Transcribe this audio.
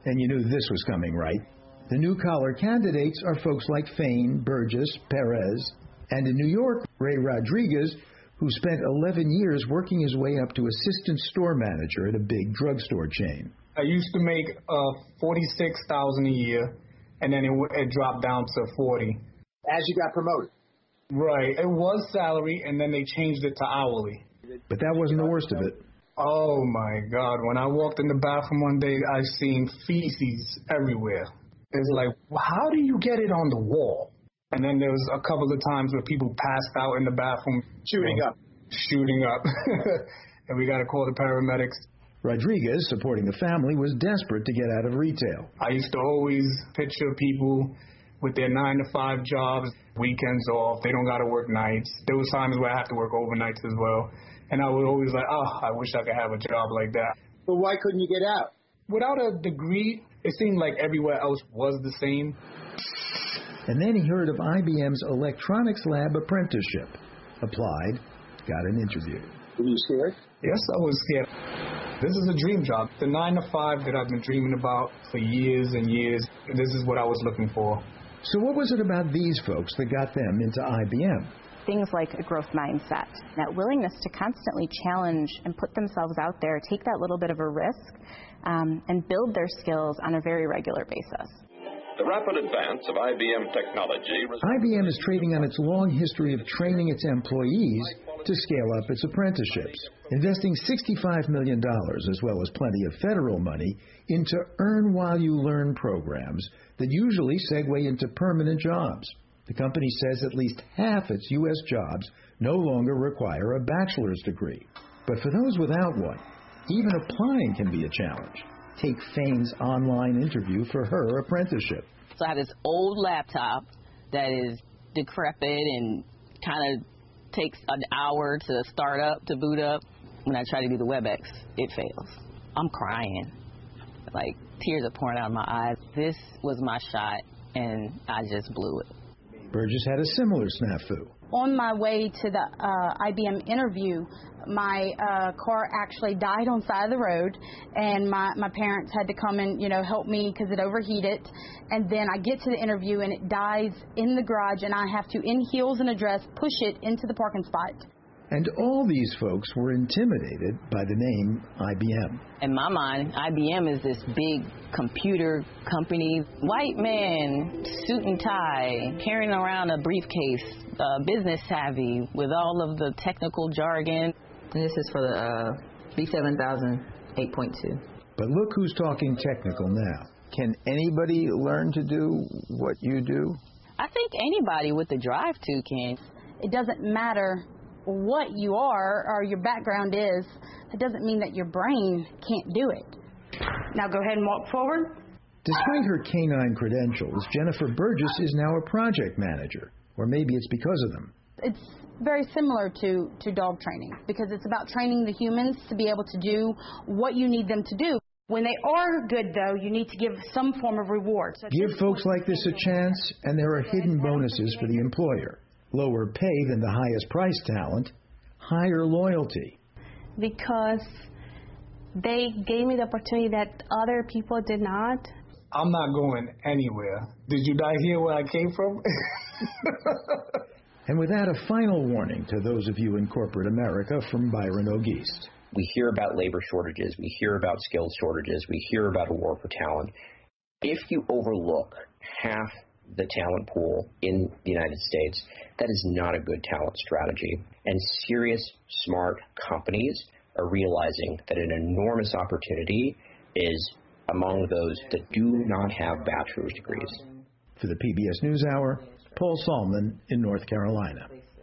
And you knew this was coming, right? The new-collar candidates are folks like Fain, Burgess, Perez, and in New York, Ray Rodriguez, who spent 11 years working his way up to assistant store manager at a big drugstore chain. I used to make $46,000 a year, and then it dropped down to 40. As you got promoted? Right. It was salary, and then they changed it to hourly. But that wasn't the worst of it. Oh, my God. When I walked in the bathroom one day, I seen feces everywhere. It's like, how do you get it on the wall? And then there was a couple of times where people passed out in the bathroom. Shooting up. And we got to call the paramedics. Rodriguez, supporting the family, was desperate to get out of retail. I used to always picture people with their 9-to-5 jobs, weekends off. They don't got to work nights. There was times where I have to work overnights as well. And I would always like, I wish I could have a job like that. But why couldn't you get out? Without a degree, it seemed like everywhere else was the same. And then he heard of IBM's electronics lab apprenticeship. Applied, got an interview. Were you scared? Yes, I was scared. This is a dream job. The 9-to-5 that I've been dreaming about for years and years, this is what I was looking for. So what was it about these folks that got them into IBM? Things like a growth mindset, that willingness to constantly challenge and put themselves out there, take that little bit of a risk, and build their skills on a very regular basis. The rapid advance of IBM technology... IBM is trading on its long history of training its employees to scale up its apprenticeships, investing $65 million as well as plenty of federal money into earn-while-you-learn programs that usually segue into permanent jobs. The company says at least half its U.S. jobs no longer require a bachelor's degree. But for those without one, even applying can be a challenge. Take Fain's online interview for her apprenticeship. So I have this old laptop that is decrepit and kind of takes an hour to start up, to boot up. When I try to do the WebEx, it fails. I'm crying. Like, tears are pouring out of my eyes. This was my shot, and I just blew it. Burgess had a similar snafu. On my way to the IBM interview, my car actually died on the side of the road, and my parents had to come and, help me because it overheated. And then I get to the interview, and it dies in the garage, and I have to, in heels and a dress, push it into the parking spot. And all these folks were intimidated by the name IBM. In my mind, IBM is this big computer company. White man, suit and tie, carrying around a briefcase, business savvy with all of the technical jargon. This is for the B7000 8.2. But look who's talking technical now. Can anybody learn to do what you do? I think anybody with the drive to can. It doesn't matter what you are or your background is. It doesn't mean that your brain can't do it. Now go ahead and walk forward. Despite her canine credentials, Jennifer Burgess is now a project manager. Or maybe it's because of them. It's very similar to dog training, because it's about training the humans to be able to do what you need them to do. When they are good, though, you need to give some form of reward. So give folks like this a chance, and there are hidden bonuses for the employer. Lower pay than the highest priced talent, higher loyalty. Because they gave me the opportunity that other people did not. I'm not going anywhere. Did you not hear where I came from? And with that, a final warning to those of you in corporate America from Byron O'Geist. We hear about labor shortages. We hear about skills shortages. We hear about a war for talent. If you overlook half the talent pool in the United States, that is not a good talent strategy. And serious, smart companies are realizing that an enormous opportunity is among those that do not have bachelor's degrees. For the PBS NewsHour, Paul Salman in North Carolina.